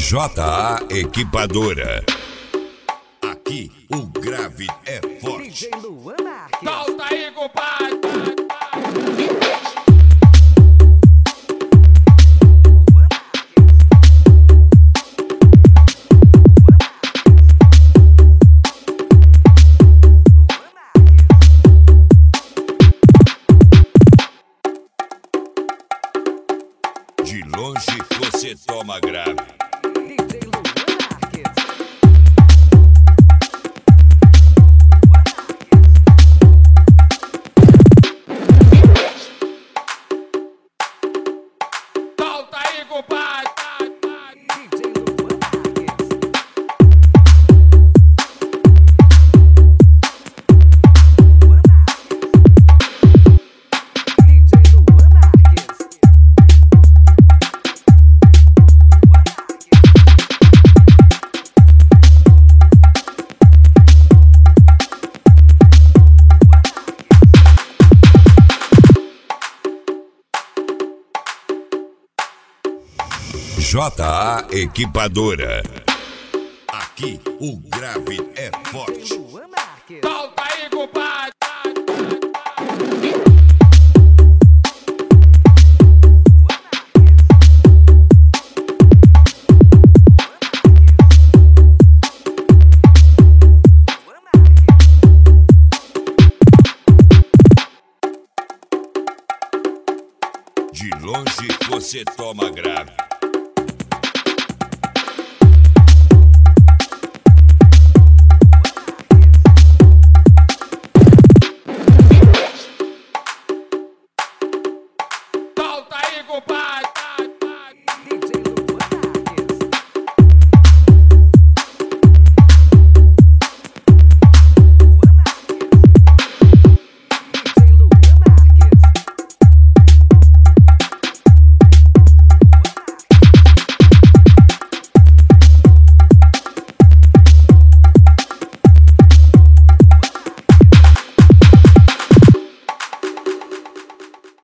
JA Equipadora. Aqui o grave é forte. DJ Luan Marques. Solta aí, compadre. De longe você toma grave. DJ Luan Marques. Solta aí, compadre. DJ Luan Marques. DJ Luan Marques. JA Equipadora. Aqui o grave é forte. Luan Marques. Solta aí, compadre. De longe você toma grave. Solta aí, compadre.